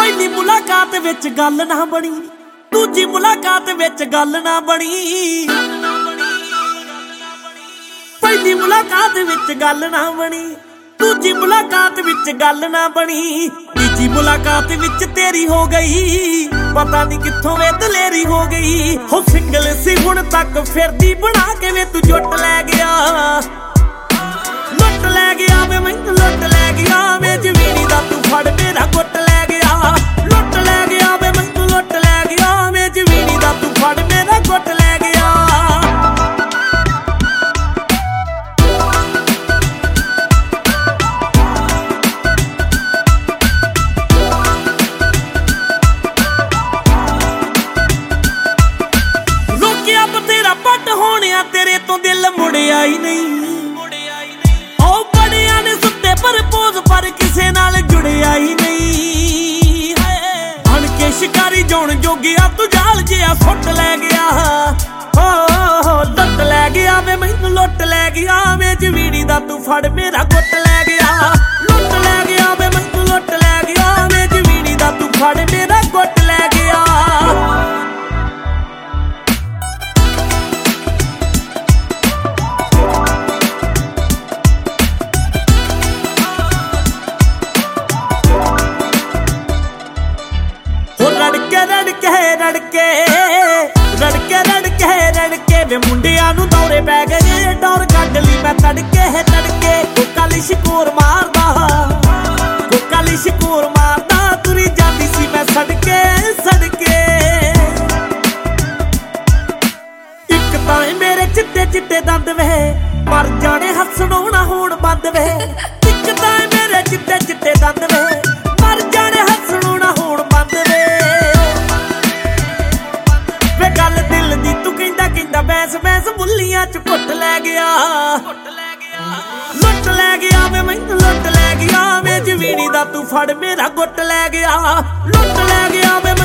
ਪਹਿਲੀ ਮੁਲਾਕਾਤ ਵਿੱਚ ਗੱਲ ਨਾ ਬਣੀ, ਦੂਜੀ ਮੁਲਾਕਾਤ ਵਿੱਚ ਗੱਲ ਨਾ ਬਣੀ। ਪਹਿਲੀ ਮੁਲਾਕਾਤ ਵਿੱਚ ਗੱਲ ਨਾ ਬਣੀ, ਦੂਜੀ ਮੁਲਾਕਾਤ ਵਿੱਚ ਗੱਲ ਨਾ ਬਣੀ। ਤੀਜੀ ਮੁਲਾਕਾਤ ਵਿੱਚ ਤੇਰੀ ਹੋ ਗਈ, ਪਤਾ ਨਹੀਂ ਕਿੱਥੋਂ ਵੇ ਦਲੇਰੀ ਹੋ ਗਈ। ਹੋ ਸਿੰਗਲ ਸੀ ਹੁਣ ਤੱਕ ਫਿਰਦੀ ਬਣਾ ਕੇ ਵੇ ਤੂੰ ਜੁੱਟ ਲੈ ਗਿਆ। ਲੁੱਟ ਲੈ ਗਿਆ ਵੇ ਮੈਨੂੰ ਲੁੱਟ ਲੈ ਗਿਆ ਵੇ, ਜ਼ਮੀਨੀ ਦਾ ਤੂੰ ਫੜ ਮੇਰਾ ਗੁੱਟ ਲੈ ਗਿਆ। ਲੁੱਟ ਲੈ ਗਿਆ ਵੇ ਮੈਨੂੰ ਲੁੱਟ ਲੈ ਗਿਆ ਵੇ, ਜ਼ਮੀਨੀ ਦਾ ਤੂੰ ਫੜ ਮੇਰਾ ਗੁੱਟ ਲੈ ਗਿਆ। ਤੇਰੇ ਤੋਂ ਦਿਲ ਮੁੜਿਆ ਹੀ ਨਹੀਂ, ਉਹ ਬੜਿਆਂ ਨੇ ਸੁੱਤੇ ਪ੍ਰਪੋਜ਼ ਪਰ ਕਿਸੇ ਨਾਲ ਜੁੜਿਆ ਹੀ ਨਹੀਂ। ਬਣ ਕੇ ਸ਼ਿਕਾਰੀ ਜਾਣ ਜੋਗਿਆ ਤੂੰ ਜਾਲ ਜਿਹਾ ਸੁੱਟ ਲੈ ਗਿਆ। ਹੋ ਲੁੱਟ ਲੈ ਗਿਆ ਵੇ ਮੈਨੂੰ ਲੁੱਟ ਲੈ ਗਿਆ ਵੇ, ਜ਼ਮੀਨੀ ਦਾ ਤੂੰ ਫੜ ਮੇਰਾ ਗੁੱਟ ਲੈ ਗਿਆ। ਲੁੱਟ ਲੈ ਗਿਆ ਵੇ ਮੈਨੂੰ ਲੁੱਟ ਲੈ ਗਿਆ ਵੇ, ਜ਼ਮੀਨੀ ਦਾ ਤੂੰ ਫੜ ਮੇਰਾ ਗੁੱਟ ਲੈ ਗਿਆ। ਰੜਕੇ ਵੇ ਮੁੰਡਿਆਂ ਨੂੰ ਦੌਰੇ ਪੈ ਗਏ, ਡੋਰ ਕੱਢ ਲਈ ਮੈਂ ਤੜਕੇ ਤੜਕੇ। ਕੋਕਾ ਲਈ ਸ਼ਕੂਰ ਮਾਰਦਾ, ਕੋਕਾ ਲਈ ਸ਼ਕੂਰ ਮਾਰਦਾ, ਤੁਰੀ ਜਾਂਦੀ ਸੀ ਮੈਂ ਸੜਕੇ ਸੜਕੇ। ਇੱਕ ਤਾਂ ਮੇਰੇ ਚਿੱਟੇ ਚਿੱਟੇ ਦੰਦ ਵੇ, ਮਰ ਜਾਣੇ ਹੱਸਣੋਂ ਨਾ ਹੋਣ ਬੰਦ ਵੇ। ਇੱਕ ਤਾਂ ਮੇਰੇ ਚਿੱਟੇ ਚਿੱਟੇ ਦੰਦ ਵੇ, ਮਰ ਜਾਣੇ ਹੱਸਣੋਂ ਨਾ ਹੋਣ ਬੰਦ ਵੇ। ਵੇ ਗੱਲ ਦਿਲ ਦੀ ਤੂੰ ਕਹਿੰਦਾ ਕਹਿੰਦਾ ਬੈਸ ਬੈਸ ਬੁੱਲੀਆਂ ਚ ਘੁੱਟ ਲੈ ਗਿਆ। ਲੁੱਟ ਲੈ ਗਿਆ ਵੇ ਮੈਨੂੰ ਲੁੱਟ ਲੈ ਗਿਆ ਵੇ, ਜ਼ਮੀਨੀ ਦਾ ਤੂੰ ਫੜ ਮੇਰਾ ਗੁੱਟ ਲੈ ਗਿਆ। ਲੁੱਟ ਲੈ ਗਿਆ ਵੇ।